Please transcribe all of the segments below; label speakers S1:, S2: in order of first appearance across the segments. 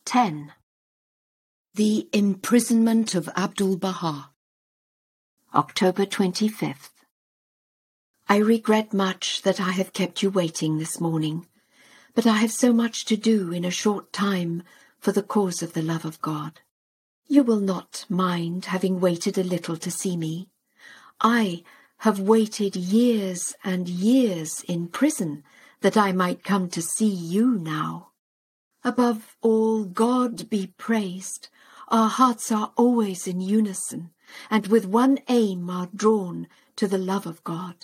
S1: 10. The Imprisonment of Abdu'l-Baha. October 25th. I regret much that I have kept you waiting this morning, but I have so much to do in a short time for the cause of the love of God. You will not mind having waited a little to see me. I have waited years and years in prison that I might come to see you now. Above all, God be praised. Our hearts are always in unison, and with one aim are drawn to the love of God.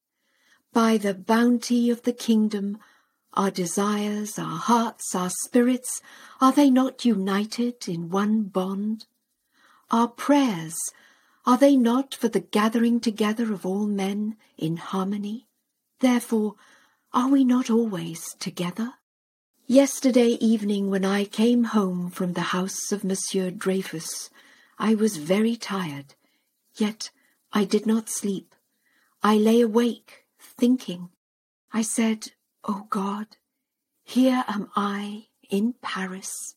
S1: By the bounty of the kingdom, our desires, our hearts, our spirits, are they not united in one bond? Our prayers, are they not for the gathering together of all men in harmony? Therefore, are we not always together? Yesterday evening, when I came home from the house of Monsieur Dreyfus, I was very tired, yet I did not sleep. I lay awake, thinking. I said, "O God, here am I in Paris.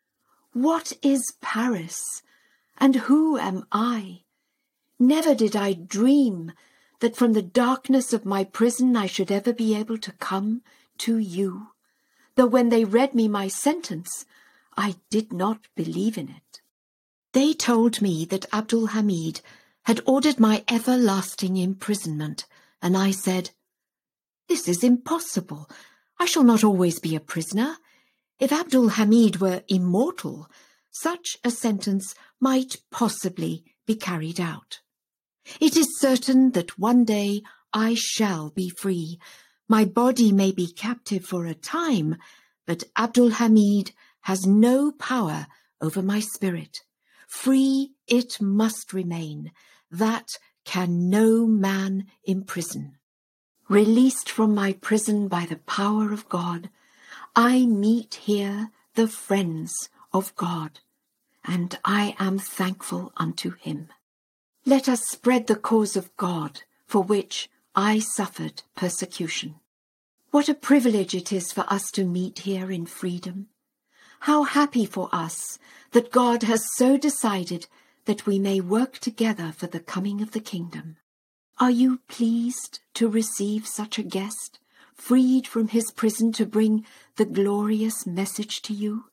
S1: What is Paris, and who am I? Never did I dream that from the darkness of my prison I should ever be able to come to you. Though when they read me my sentence, I did not believe in it. They told me that Abdul-Hamid had ordered my everlasting imprisonment, and I said, 'This is impossible. I shall not always be a prisoner. If Abdul-Hamid were immortal, such a sentence might possibly be carried out. It is certain that one day I shall be free. My body may be captive for a time, but Abdul-Hamid has no power over my spirit. Free it must remain. That can no man imprison. Released from my prison by the power of God, I meet here the friends of God, and I am thankful unto him. Let us spread the cause of God, for which I suffered persecution. What a privilege it is for us to meet here in freedom. How happy for us that God has so decided that we may work together for the coming of the kingdom. Are you pleased to receive such a guest, freed from his prison to bring the glorious message to you?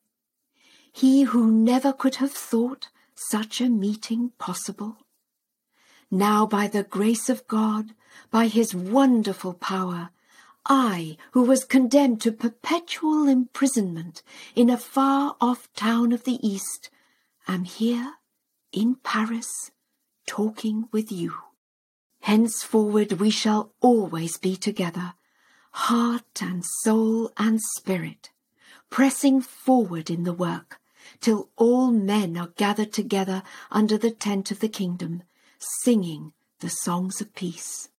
S1: He who never could have thought such a meeting possible. Now, by the grace of God, by his wonderful power, I, who was condemned to perpetual imprisonment in a far-off town of the East, am here in Paris talking with you. Henceforward we shall always be together, heart and soul and spirit, pressing forward in the work, till all men are gathered together under the tent of the kingdom, singing the songs of peace.